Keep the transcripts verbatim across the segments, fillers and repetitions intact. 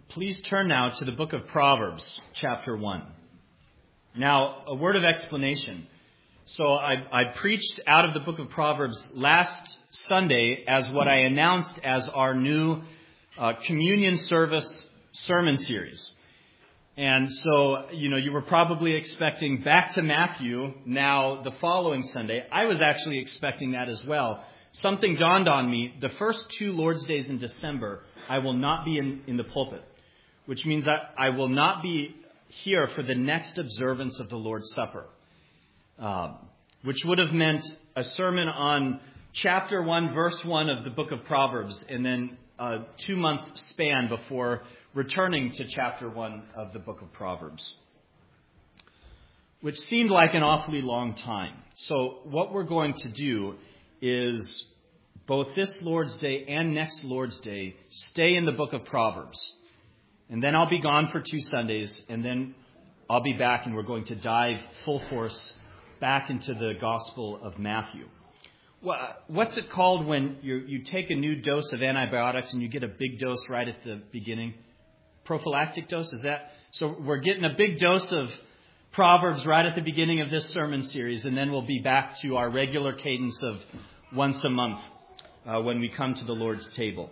Please turn now to the book of Proverbs, chapter one. Now, a word of explanation. So I, I preached out of the book of Proverbs last Sunday as what I announced as our new uh, communion service sermon series. And so, you know, you were probably expecting back to Matthew now the following Sunday. I was actually expecting that as well. Something dawned on me. The first two Lord's Days in December, I will not be in, in the pulpit, which means I, I will not be here for the next observance of the Lord's Supper, um, which would have meant a sermon on chapter one, verse one of the book of Proverbs, and then a two-month span before returning to chapter one of the book of Proverbs, which seemed like an awfully long time. So what we're going to do is both this Lord's Day and next Lord's Day stay in the book of Proverbs. And then I'll be gone for two Sundays, and then I'll be back, and we're going to dive full force back into the Gospel of Matthew. What's it called when you, you take a new dose of antibiotics and you get a big dose right at the beginning? Prophylactic dose, is that? So we're getting a big dose of Proverbs right at the beginning of this sermon series, and then we'll be back to our regular cadence of once a month uh, when we come to the Lord's table.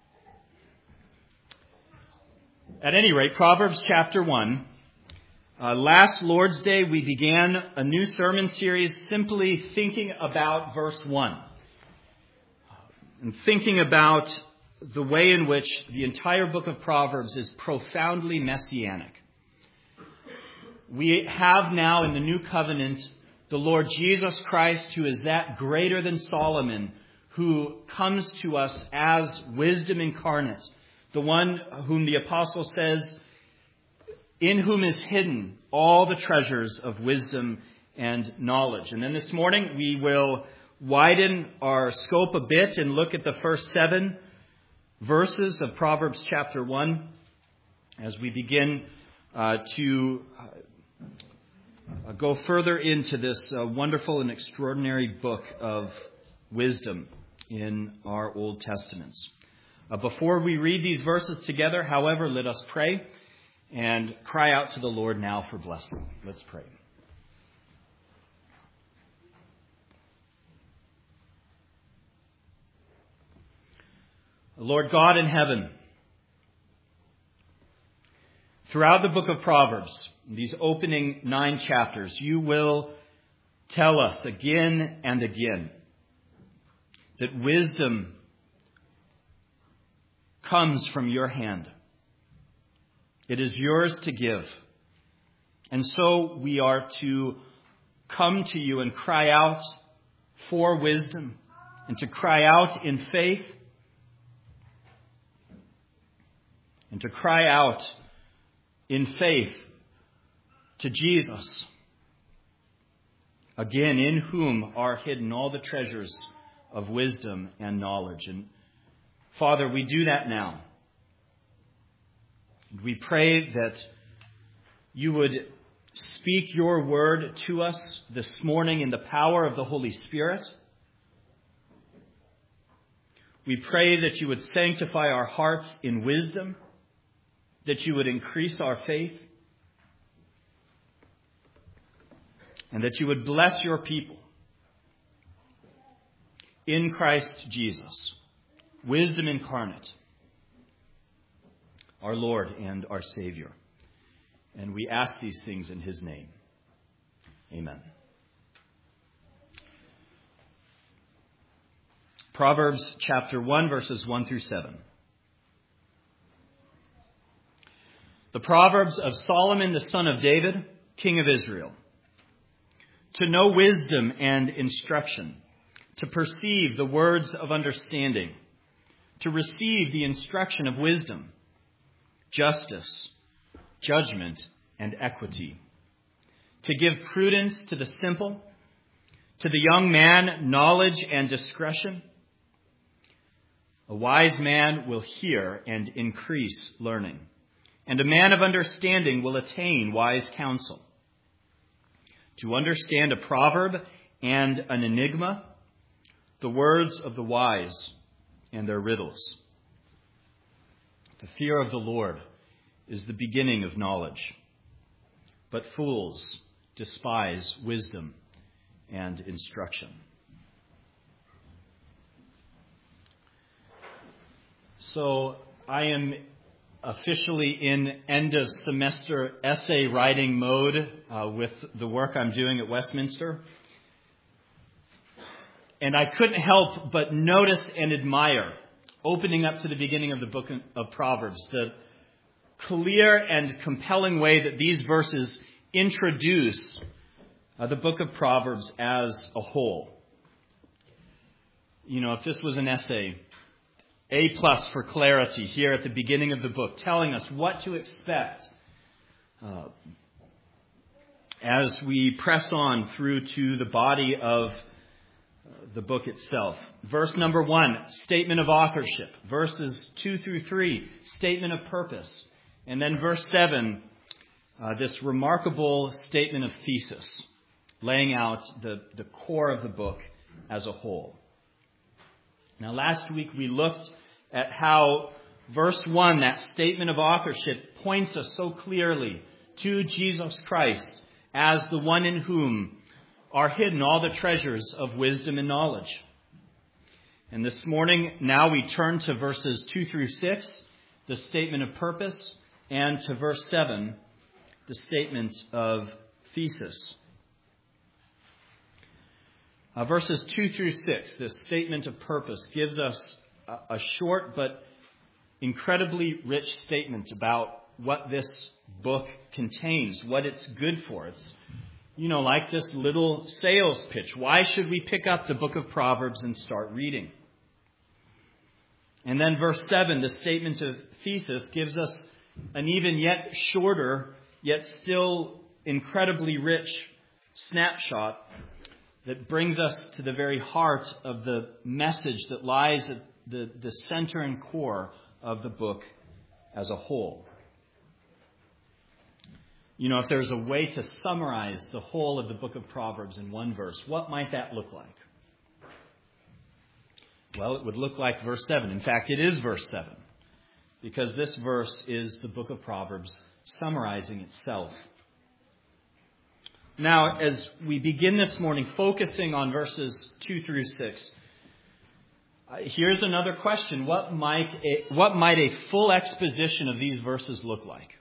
At any rate, Proverbs chapter one. Uh, last Lord's Day, we began a new sermon series simply thinking about verse one. And thinking about the way in which the entire book of Proverbs is profoundly messianic. We have now in the new covenant the Lord Jesus Christ, who is that greater than Solomon, who comes to us as wisdom incarnate. The one whom the apostle says, in whom is hidden all the treasures of wisdom and knowledge. And then this morning we will widen our scope a bit and look at the first seven verses of Proverbs chapter one as we begin uh, to uh, go further into this uh, wonderful and extraordinary book of wisdom in our Old Testaments. Uh, before we read these verses together, however, let us pray and cry out to the Lord now for blessing. Let's pray. Lord God in heaven, throughout the book of Proverbs, these opening nine chapters, you will tell us again and again that wisdom comes from your hand. It is yours to give. And so we are to come to you and cry out for wisdom and to cry out in faith and to cry out in faith to Jesus, again, in whom are hidden all the treasures of wisdom and knowledge. And Father, we do that now. We pray that you would speak your word to us this morning in the power of the Holy Spirit. We pray that you would sanctify our hearts in wisdom, that you would increase our faith, and that you would bless your people in Christ Jesus, wisdom incarnate, our Lord and our Savior. And we ask these things in his name. Amen. Proverbs chapter one, verses one through seven. The Proverbs of Solomon, the son of David, king of Israel. To know wisdom and instruction, to perceive the words of understanding, to receive the instruction of wisdom, justice, judgment, and equity, to give prudence to the simple, to the young man knowledge and discretion. A wise man will hear and increase learning, and a man of understanding will attain wise counsel. To understand a proverb and an enigma, the words of the wise and their riddles. The fear of the Lord is the beginning of knowledge, but fools despise wisdom and instruction. So I am officially in end of semester essay writing mode uh, with the work I'm doing at Westminster. And I couldn't help but notice and admire, opening up to the beginning of the book of Proverbs, the clear and compelling way that these verses introduce uh, the book of Proverbs as a whole. You know, if this was an essay, A plus for clarity here at the beginning of the book, telling us what to expect uh, as we press on through to the body of the book itself. Verse number one, statement of authorship. Verses two through three, statement of purpose. And then verse seven, uh, this remarkable statement of thesis, laying out the, the core of the book as a whole. Now, last week we looked at how verse one, that statement of authorship, points us so clearly to Jesus Christ as the one in whom are hidden all the treasures of wisdom and knowledge. And this morning, now we turn to verses two through six, the statement of purpose, and to verse seven, the statement of thesis. Uh, verses two through six, this statement of purpose, gives us a, a short but incredibly rich statement about what this book contains, what it's good for. It's You know, like this little sales pitch. Why should we pick up the book of Proverbs and start reading? And then verse seven, the statement of thesis, gives us an even yet shorter, yet still incredibly rich snapshot that brings us to the very heart of the message that lies at the, the center and core of the book as a whole. You know, if there's a way to summarize the whole of the book of Proverbs in one verse, what might that look like? Well, it would look like verse seven. In fact, it is verse seven, because this verse is the book of Proverbs summarizing itself. Now, as we begin this morning focusing on verses two through six, uh, here's another question. What might a, what might a full exposition of these verses look like?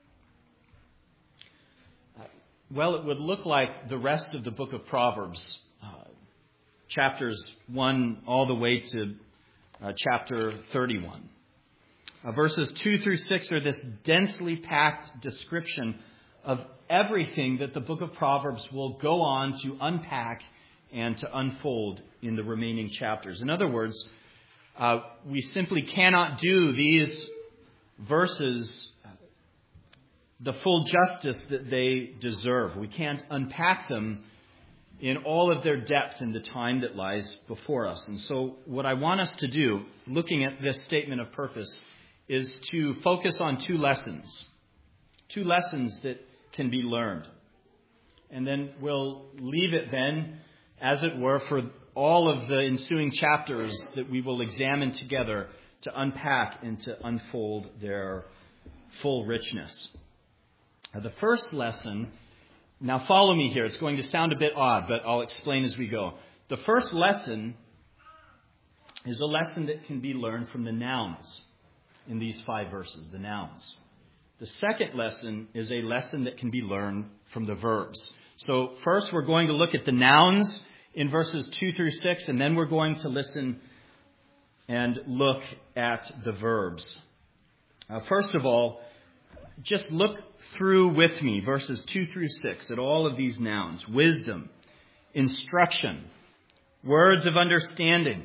Well, it would look like the rest of the book of Proverbs, uh, chapters one all the way to uh, chapter thirty-one. Uh, verses two through six are this densely packed description of everything that the book of Proverbs will go on to unpack and to unfold in the remaining chapters. In other words, uh, we simply cannot do these verses the full justice that they deserve. We can't unpack them in all of their depth in the time that lies before us. And so what I want us to do, looking at this statement of purpose, is to focus on two lessons. Two lessons that can be learned. And then we'll leave it then, as it were, for all of the ensuing chapters that we will examine together to unpack and to unfold their full richness. The first lesson, now follow me here. It's going to sound a bit odd, but I'll explain as we go. The first lesson is a lesson that can be learned from the nouns in these five verses, the nouns. The second lesson is a lesson that can be learned from the verbs. So first we're going to look at the nouns in verses two through six, and then we're going to listen and look at the verbs. Uh, first of all, just look through with me verses two through six at all of these nouns. Wisdom, instruction, words of understanding,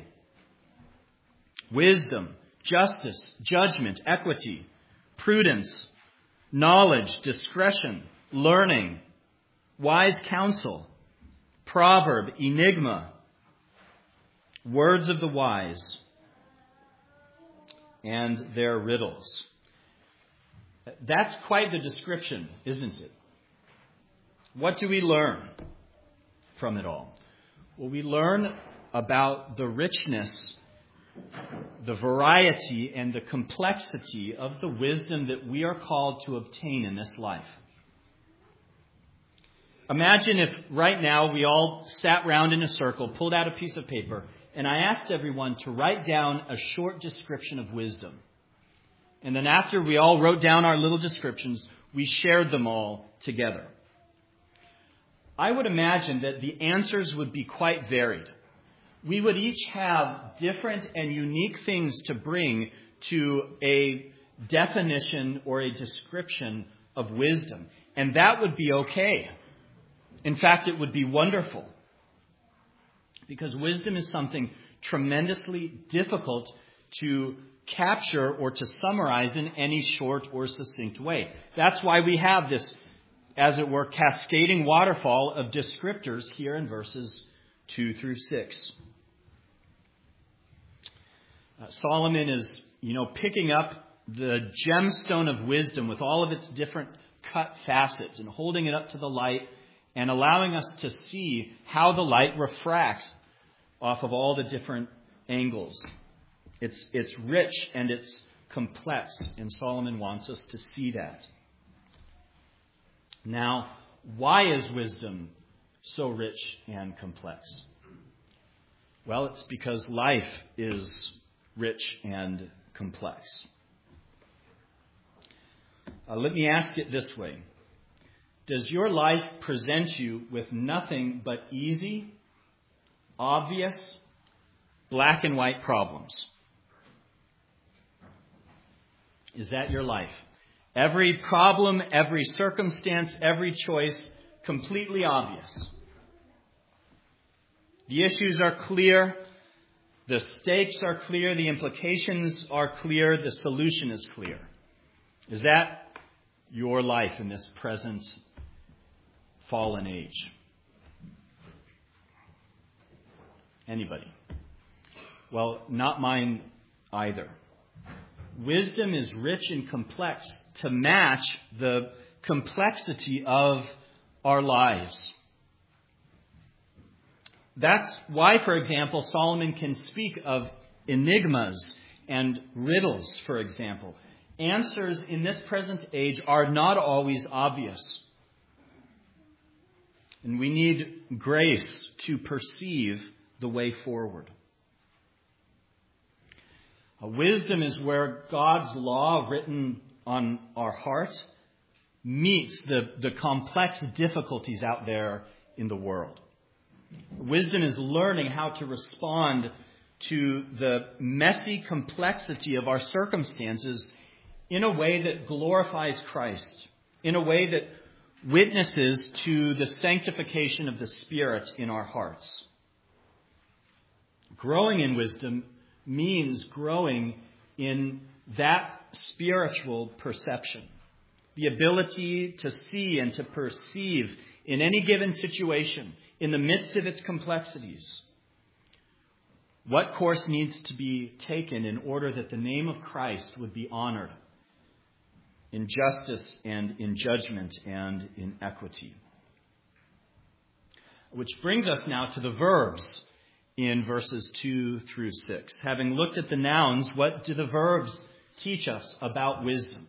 wisdom, justice, judgment, equity, prudence, knowledge, discretion, learning, wise counsel, proverb, enigma, words of the wise, and their riddles. That's quite the description, isn't it? What do we learn from it all? Well, we learn about the richness the variety and the complexity of the wisdom that we are called to obtain in this life. Imagine if right now we all sat round in a circle, pulled out a piece of paper, and I asked everyone to write down a short description of wisdom. And then after we all wrote down our little descriptions, we shared them all together. I would imagine that the answers would be quite varied. We would each have different and unique things to bring to a definition or a description of wisdom. And that would be okay. In fact, it would be wonderful. Because wisdom is something tremendously difficult to capture or to summarize in any short or succinct way. That's why we have this, as it were, cascading waterfall of descriptors here in verses two through six. Uh, Solomon is, you know, picking up the gemstone of wisdom with all of its different cut facets and holding it up to the light and allowing us to see how the light refracts off of all the different angles. It's, it's rich and it's complex, and Solomon wants us to see that. Now, why is wisdom so rich and complex? Well, it's because life is rich and complex. Uh, let me ask it this way. Does your life present you with nothing but easy, obvious, black and white problems? Is that your life? Every problem, every circumstance, every choice, completely obvious. The issues are clear. The stakes are clear. The implications are clear. The solution is clear. Is that your life in this present fallen age? Anybody? Well, not mine either. Wisdom is rich and complex to match the complexity of our lives. That's why, for example, Solomon can speak of enigmas and riddles, for example. Answers in this present age are not always obvious. And we need grace to perceive the way forward. Wisdom is where God's law written on our heart meets the, the complex difficulties out there in the world. Wisdom is learning how to respond to the messy complexity of our circumstances in a way that glorifies Christ, in a way that witnesses to the sanctification of the Spirit in our hearts. Growing in wisdom means growing in that spiritual perception, the ability to see and to perceive in any given situation, in the midst of its complexities, what course needs to be taken in order that the name of Christ would be honored in justice and in judgment and in equity. Which brings us now to the verbs in verses two through six. Having looked at the nouns, what do the verbs teach us about wisdom?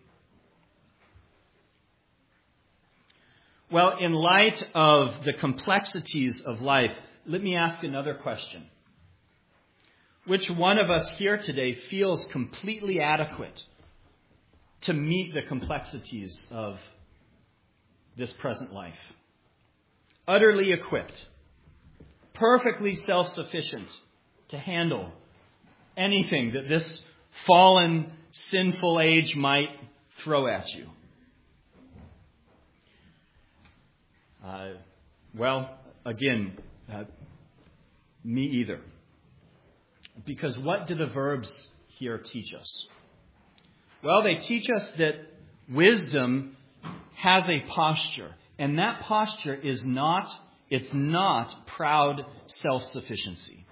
Well, in light of the complexities of life, let me ask another question. Which one of us here today feels completely adequate to meet the complexities of this present life? Utterly equipped, perfectly self-sufficient to handle anything that this fallen, sinful age might throw at you. Uh, well, again, uh, me either. Because what do the verbs here teach us? Well, they teach us that wisdom has a posture. And that posture is not, it's not proud self-sufficiency.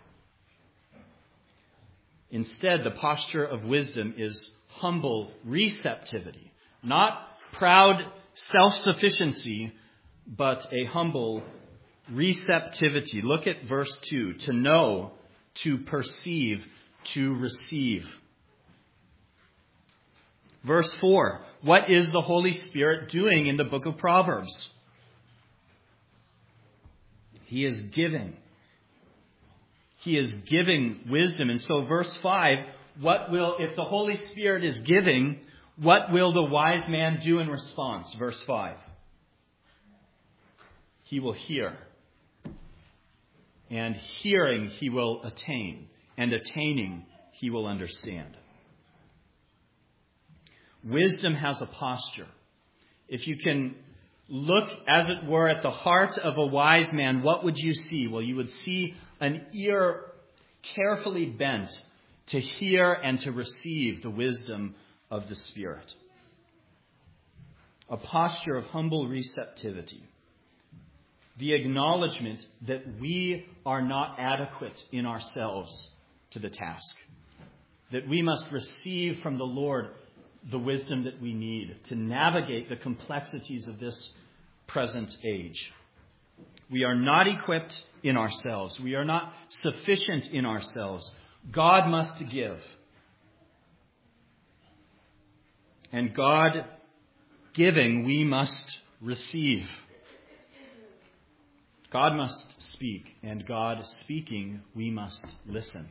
Instead, the posture of wisdom is humble receptivity. Not proud self-sufficiency, but a humble receptivity. Look at verse two. To know, to perceive, to receive. Verse four, what is the Holy Spirit doing in the book of Proverbs? He is giving. He is giving wisdom. And so verse five, what will, if the Holy Spirit is giving, what will the wise man do in response? Verse five. He will hear. And hearing he will attain. And attaining he will understand. Wisdom has a posture. If you can look, as it were, at the heart of a wise man, what would you see? Well, you would see an ear carefully bent to hear and to receive the wisdom of the Spirit. A posture of humble receptivity. The acknowledgement that we are not adequate in ourselves to the task. That we must receive from the Lord the wisdom that we need to navigate the complexities of this present age. We are not equipped in ourselves. We are not sufficient in ourselves. God must give. And God giving, we must receive. God must speak, and God speaking, we must listen.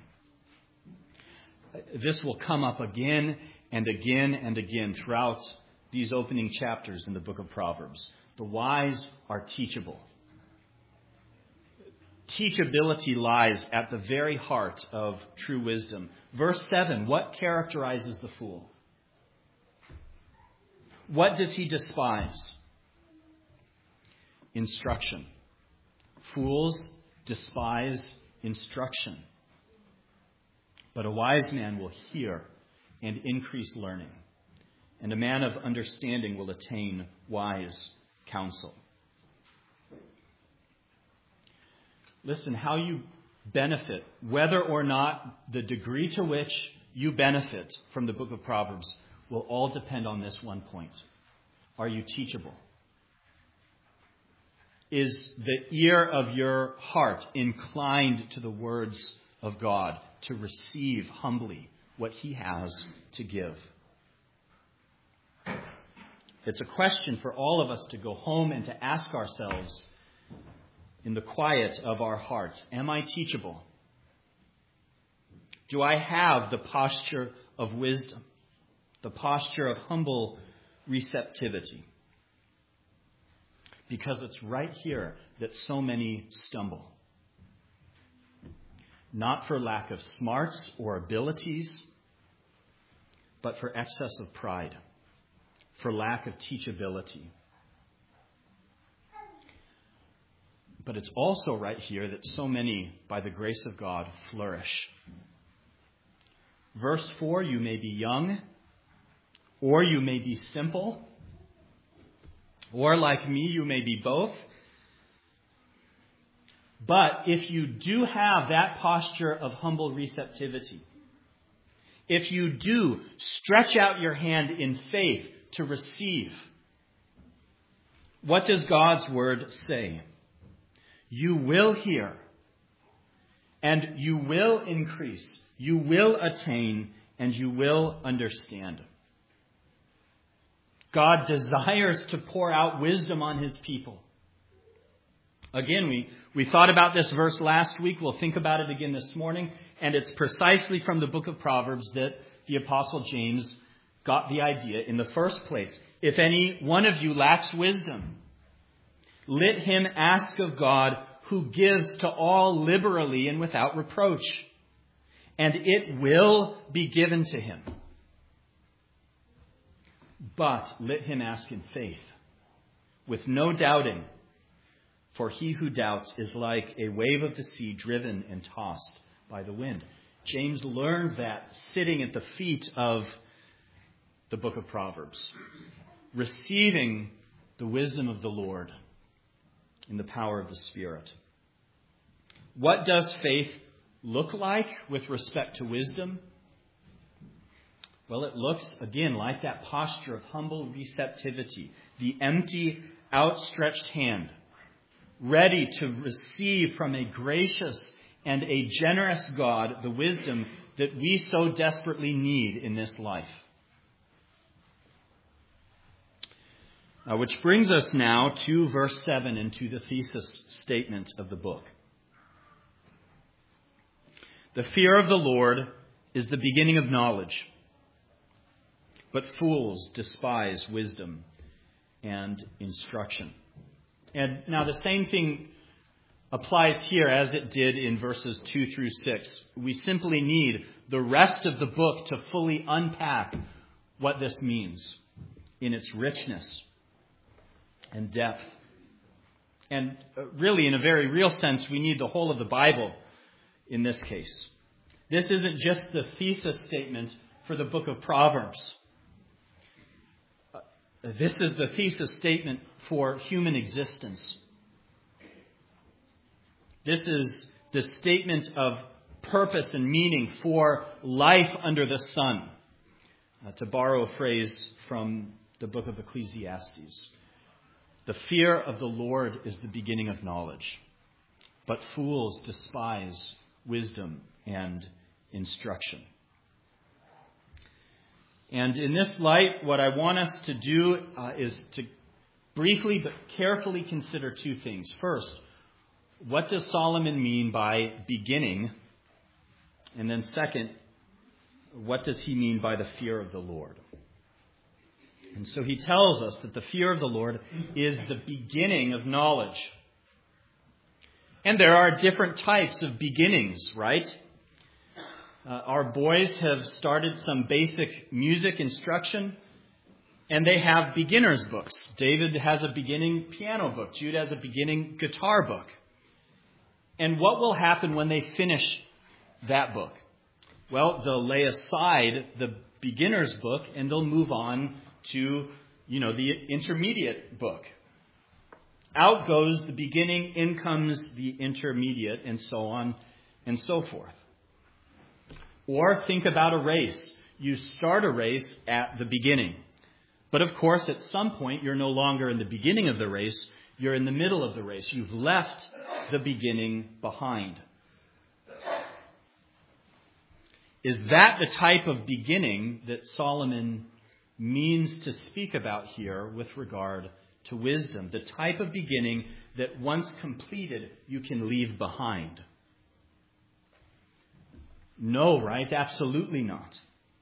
This will come up again and again and again throughout these opening chapters in the book of Proverbs. The wise are teachable. Teachability lies at the very heart of true wisdom. Verse seven, what characterizes the fool? What does he despise? Instruction. Fools despise instruction. But a wise man will hear and increase learning. And a man of understanding will attain wise counsel. Listen, how you benefit, whether or not the degree to which you benefit from the book of Proverbs, will all depend on this one point. Are you teachable? Is the ear of your heart inclined to the words of God, to receive humbly what he has to give? It's a question for all of us to go home and to ask ourselves in the quiet of our hearts. Am I teachable? Do I have the posture of wisdom, the posture of humble receptivity? Because it's right here that so many stumble. Not for lack of smarts or abilities, but for excess of pride, for lack of teachability. But it's also right here that so many, by the grace of God, flourish. Verse four, you may be young, or you may be simple, or like me, you may be both. But if you do have that posture of humble receptivity, if you do stretch out your hand in faith to receive, what does God's word say? You will hear, and you will increase, you will attain, and you will understand. God desires to pour out wisdom on his people. Again, we, we thought about this verse last week. We'll think about it again this morning. And it's precisely from the book of Proverbs that the Apostle James got the idea in the first place. If any one of you lacks wisdom, let him ask of God, who gives to all liberally and without reproach, and it will be given to him. But let him ask in faith, with no doubting, for he who doubts is like a wave of the sea driven and tossed by the wind. James learned that sitting at the feet of the book of Proverbs, receiving the wisdom of the Lord in the power of the Spirit. What does faith look like with respect to wisdom? Well, it looks, again, like that posture of humble receptivity, the empty, outstretched hand, ready to receive from a gracious and a generous God the wisdom that we so desperately need in this life. Uh, which brings us now to verse seven and to the thesis statement of the book. The fear of the Lord is the beginning of knowledge, but fools despise wisdom and instruction. And now the same thing applies here as it did in verses two through six. We simply need the rest of the book to fully unpack what this means in its richness and depth. And really, in a very real sense, we need the whole of the Bible in this case. This isn't just the thesis statement for the book of Proverbs. This is the thesis statement for human existence. This is the statement of purpose and meaning for life under the sun, uh, to borrow a phrase from the book of Ecclesiastes. The fear of the Lord is the beginning of knowledge, but fools despise wisdom and instruction. And in this light, what I want us to do uh, is to briefly but carefully consider two things. First, what does Solomon mean by beginning? And then second, what does he mean by the fear of the Lord? And so he tells us that the fear of the Lord is the beginning of knowledge. And there are different types of beginnings, right? Uh, our boys have started some basic music instruction, and they have beginner's books. David has a beginning piano book. Jude has a beginning guitar book. And what will happen when they finish that book? Well, they'll lay aside the beginner's book and they'll move on to, you know, the intermediate book. Out goes the beginning, in comes the intermediate, and so on and so forth. Or think about a race. You start a race at the beginning. But of course, at some point, you're no longer in the beginning of the race. You're in the middle of the race. You've left the beginning behind. Is that the type of beginning that Solomon means to speak about here with regard to wisdom? The type of beginning that once completed, you can leave behind? No, right? Absolutely not.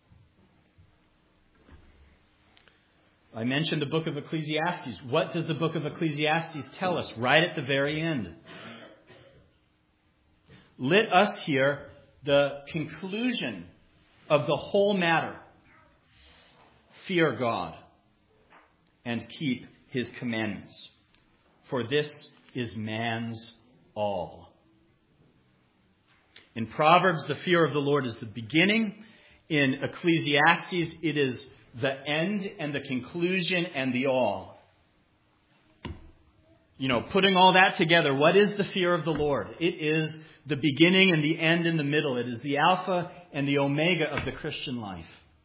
I mentioned the book of Ecclesiastes. What does the book of Ecclesiastes tell us right at the very end? Let us hear the conclusion of the whole matter. Fear God and keep his commandments, for this is man's all. In Proverbs, the fear of the Lord is the beginning. In Ecclesiastes, it is the end and the conclusion and the all. You know, putting all that together, what is the fear of the Lord? It is the beginning and the end in the middle. It is the Alpha and the Omega of the Christian life.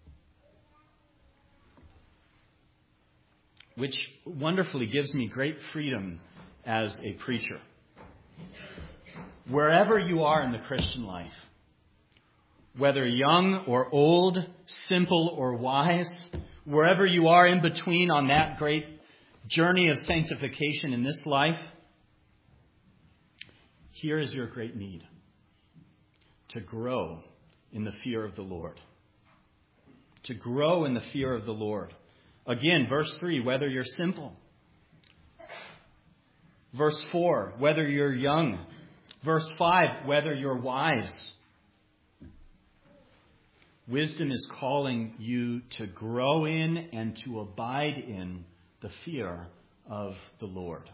Which wonderfully gives me great freedom as a preacher. Wherever you are in the Christian life, whether young or old, simple or wise, wherever you are in between on that great journey of sanctification in this life, here is your great need: to grow in the fear of the Lord. To grow in the fear of the Lord. Again, verse three, whether you're simple. Verse four, whether you're young. Verse five, whether you're wise. Wisdom is calling you to grow in and to abide in the fear of the Lord.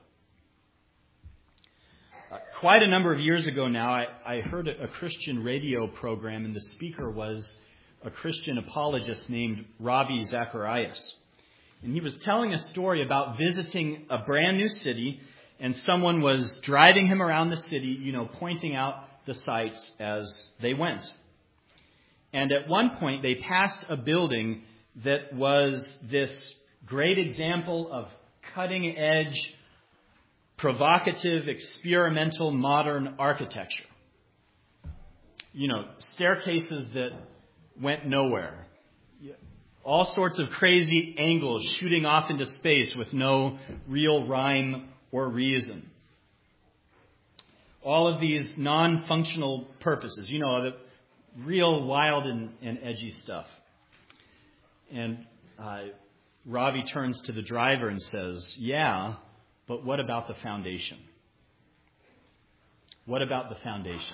Uh, quite a number of years ago now, I, I heard a, a Christian radio program, and the speaker was a Christian apologist named Ravi Zacharias. And he was telling a story about visiting a brand new city, and someone was driving him around the city, you know, pointing out the sights as they went. And at one point, they passed a building that was this great example of cutting-edge, provocative, experimental, modern architecture. you know, staircases that went nowhere. All sorts of crazy angles shooting off into space with no real rhyme or reason. All of these non-functional purposes, you know, the real wild and, and edgy stuff. And uh, Ravi turns to the driver and says, yeah, but what about the foundation? What about the foundation?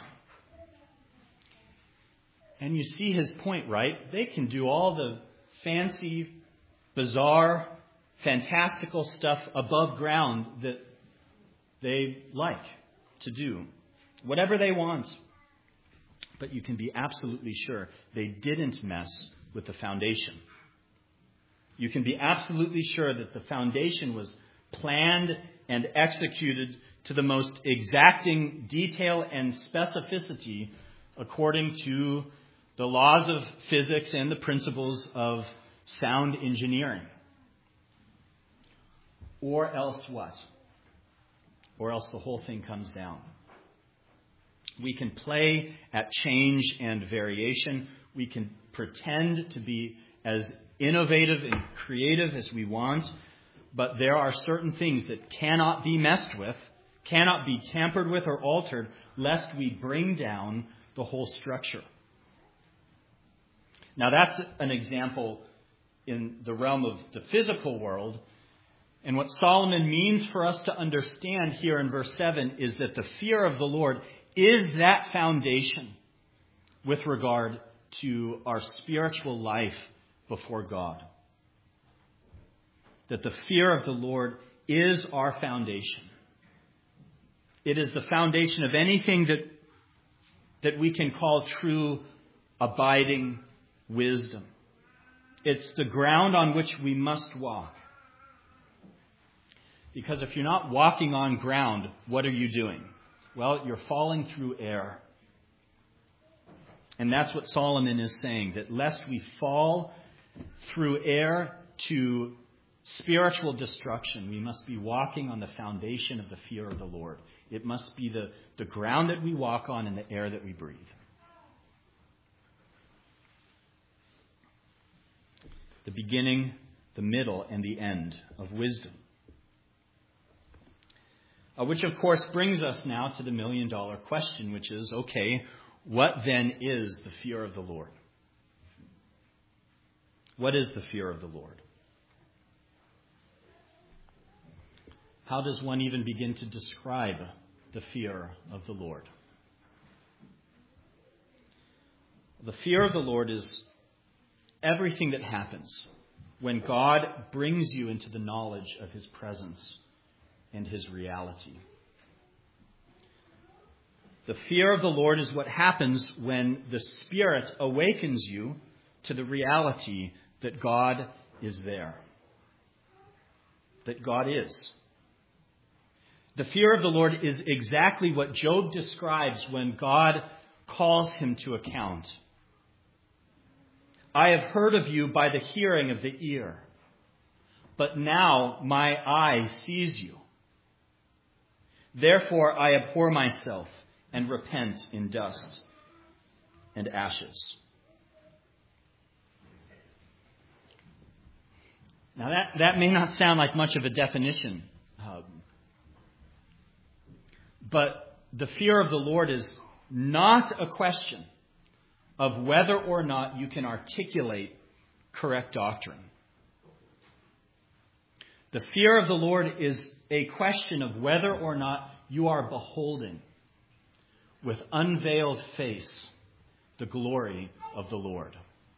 And you see his point, right? They can do all the fancy, bizarre, fantastical stuff above ground that they like to do. Whatever they want. But you can be absolutely sure they didn't mess with the foundation. You can be absolutely sure that the foundation was planned and executed to the most exacting detail and specificity according to the laws of physics and the principles of sound engineering. Or else what? Or else the whole thing comes down. We can play at change and variation. We can pretend to be as innovative and creative as we want, but there are certain things that cannot be messed with, cannot be tampered with or altered, lest we bring down the whole structure. Now that's an example in the realm of the physical world. And what Solomon means for us to understand here in verse seven is that the fear of the Lord is that foundation with regard to our spiritual life before God. That the fear of the Lord is our foundation. It is the foundation of anything that, that we can call true abiding wisdom. It's the ground on which we must walk. Because if you're not walking on ground, what are you doing? Well, you're falling through air. And that's what Solomon is saying, that lest we fall through air to spiritual destruction, we must be walking on the foundation of the fear of the Lord. It must be the, the ground that we walk on and the air that we breathe. The beginning, the middle, and the end of wisdom. Uh, which, of course, brings us now to the million-dollar question, which is, okay, what then is the fear of the Lord? What is the fear of the Lord? How does one even begin to describe the fear of the Lord? The fear of the Lord is everything that happens when God brings you into the knowledge of His presence and His reality. The fear of the Lord is what happens when the Spirit awakens you to the reality that God is there. That God is. The fear of the Lord is exactly what Job describes when God calls him to account. I have heard of you by the hearing of the ear, but now my eye sees you. Therefore I abhor myself and repent in dust and ashes. Now that, that may not sound like much of a definition, um, but the fear of the Lord is not a question of whether or not you can articulate correct doctrine. The fear of the Lord is a question of whether or not you are beholding with unveiled face the glory of the Lord.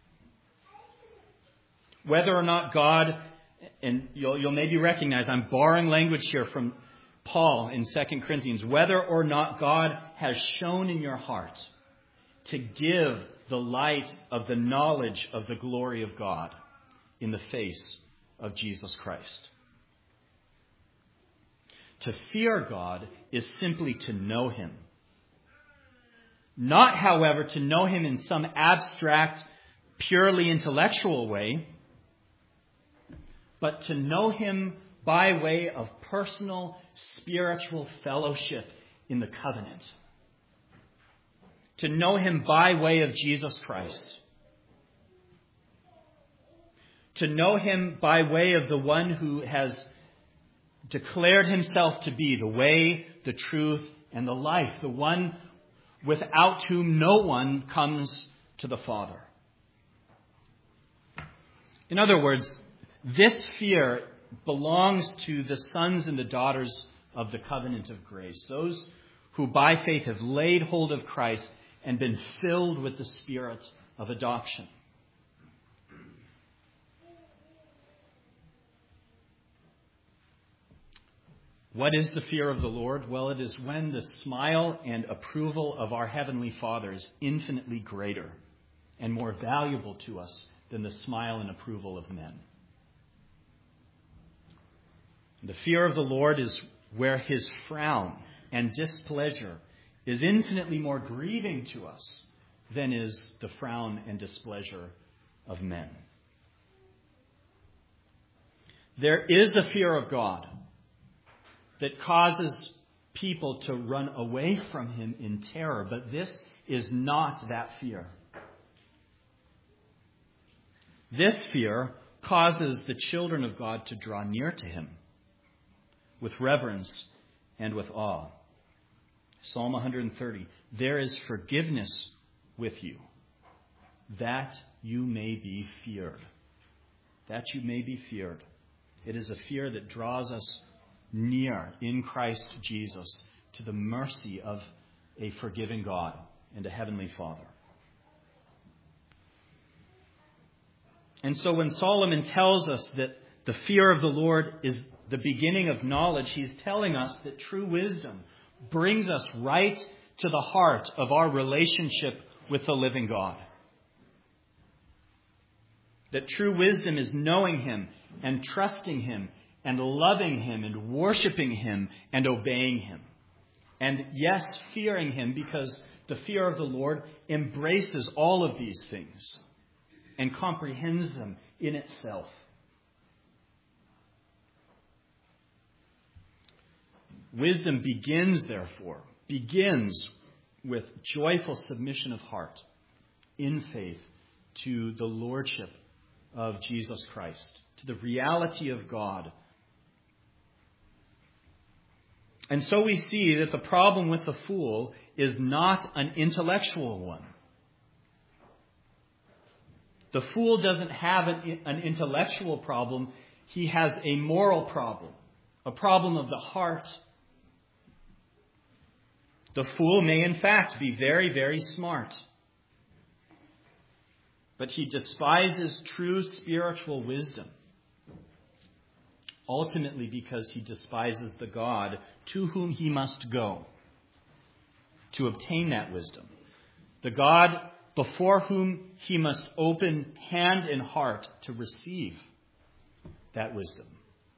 Whether or not God, and you'll, you'll maybe recognize I'm borrowing language here from Paul in Second Corinthians, whether or not God has shown in your heart to give the light of the knowledge of the glory of God in the face of Jesus Christ. To fear God is simply to know Him. Not, however, to know Him in some abstract, purely intellectual way, but to know Him by way of personal spiritual fellowship in the covenant. to know him by way of Jesus Christ, to know him by way of the one who has declared himself to be the way, the truth, and the life, the one without whom no one comes to the Father. In other words, this fear belongs to the sons and the daughters of the covenant of grace, those who by faith have laid hold of Christ and been filled with the Spirit of adoption. What is the fear of the Lord? Well, it is when the smile and approval of our Heavenly Father is infinitely greater and more valuable to us than the smile and approval of men. The fear of the Lord is where his frown and displeasure is infinitely more grieving to us than is the frown and displeasure of men. There is a fear of God that causes people to run away from him in terror, but this is not that fear. This fear causes the children of God to draw near to him with reverence and with awe. Psalm one thirty, there is forgiveness with you, that you may be feared. That you may be feared. It is a fear that draws us near in Christ Jesus to the mercy of a forgiving God and a heavenly Father. And so when Solomon tells us that the fear of the Lord is the beginning of knowledge, he's telling us that true wisdom brings us right to the heart of our relationship with the living God. That true wisdom is knowing him and trusting him and loving him and worshiping him and obeying him. And yes, fearing him, because the fear of the Lord embraces all of these things and comprehends them in itself. Wisdom begins, therefore, begins with joyful submission of heart in faith to the lordship of Jesus Christ, to the reality of God. And so we see that the problem with the fool is not an intellectual one. The fool doesn't have an, an intellectual problem. He has a moral problem, a problem of the heart. The fool may, in fact, be very, very smart, but he despises true spiritual wisdom, ultimately because he despises the God to whom he must go to obtain that wisdom, the God before whom he must open hand and heart to receive that wisdom,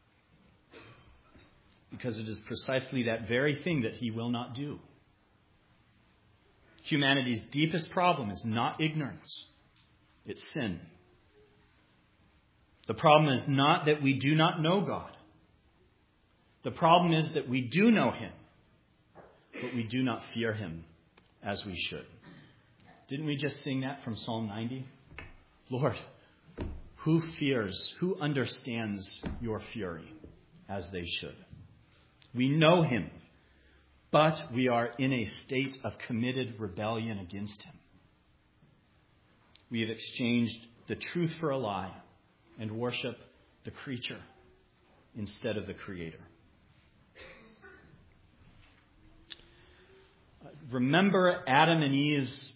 because it is precisely that very thing that he will not do. Humanity's deepest problem is not ignorance, it's sin. The problem is not that we do not know God. The problem is that we do know him, but we do not fear him as we should. Didn't we just sing that from Psalm ninety? Lord, who fears, who understands your fury as they should? We know him, but we are in a state of committed rebellion against him. We have exchanged the truth for a lie and worship the creature instead of the Creator. Remember Adam and Eve's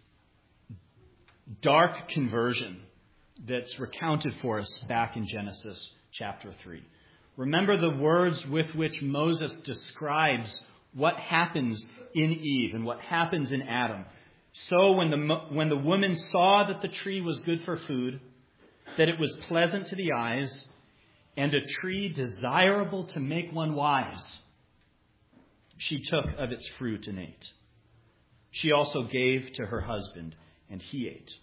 dark conversion that's recounted for us back in Genesis chapter three. Remember the words with which Moses describes what happens in Eve and what happens in Adam. So when the when the woman saw that the tree was good for food, that it was pleasant to the eyes, and a tree desirable to make one wise, she took of its fruit and ate. She also gave to her husband, and he ate.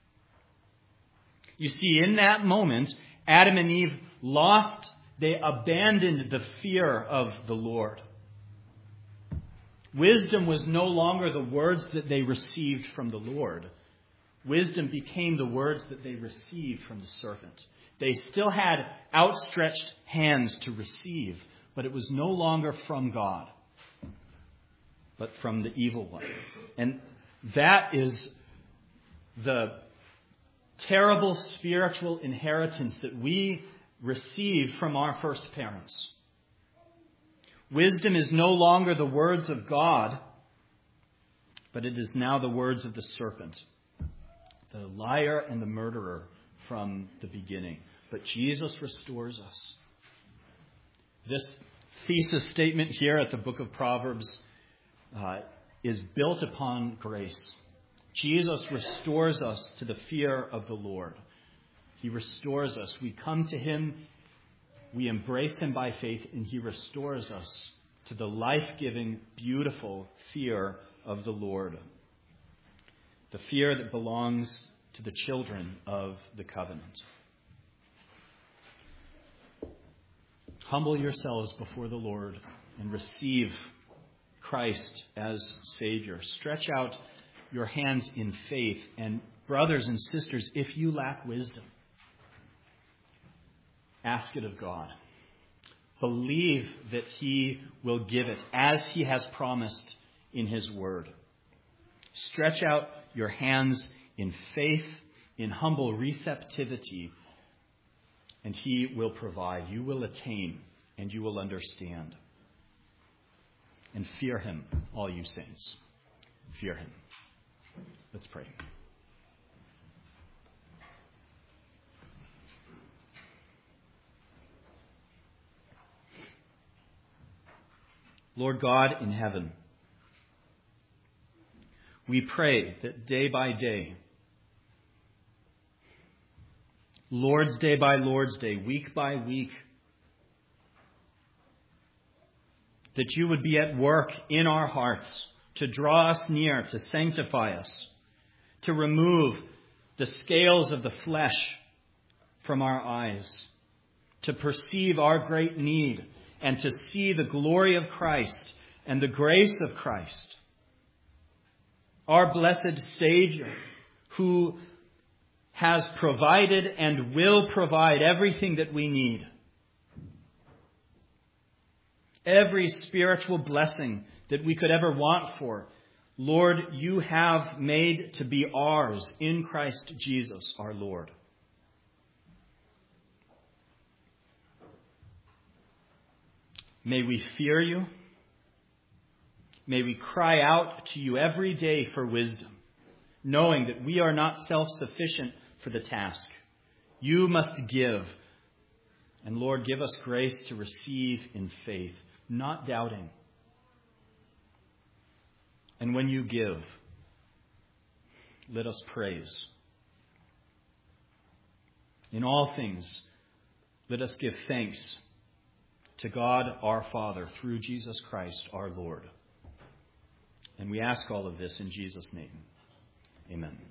You see, in that moment, Adam and Eve lost, they abandoned the fear of the Lord. Wisdom was no longer the words that they received from the Lord. Wisdom became the words that they received from the serpent. They still had outstretched hands to receive, but it was no longer from God, but from the evil one. And that is the terrible spiritual inheritance that we receive from our first parents. Wisdom is no longer the words of God, but it is now the words of the serpent, the liar and the murderer from the beginning. But Jesus restores us. This thesis statement here at the book of Proverbs uh, is built upon grace. Jesus restores us to the fear of the Lord. He restores us. We come to him, we embrace him by faith, and he restores us to the life-giving, beautiful fear of the Lord. The fear that belongs to the children of the covenant. Humble yourselves before the Lord and receive Christ as Savior. Stretch out your hands in faith. And brothers and sisters, if you lack wisdom, ask it of God. Believe that he will give it as he has promised in his word. Stretch out your hands in faith, in humble receptivity, and he will provide. You will attain, and you will understand. And fear him, all you saints. Fear him. Let's pray. Lord God in heaven, we pray that day by day, Lord's Day by Lord's Day, week by week, that you would be at work in our hearts to draw us near, to sanctify us, to remove the scales of the flesh from our eyes, to perceive our great need, and to see the glory of Christ and the grace of Christ, our blessed Savior, who has provided and will provide everything that we need. Every spiritual blessing that we could ever want for, Lord, you have made to be ours in Christ Jesus, our Lord. May we fear you. May we cry out to you every day for wisdom, knowing that we are not self-sufficient for the task. You must give. And Lord, give us grace to receive in faith, not doubting. And when you give, let us praise. In all things, let us give thanks to God our Father through Jesus Christ our Lord. And we ask all of this in Jesus' name. Amen.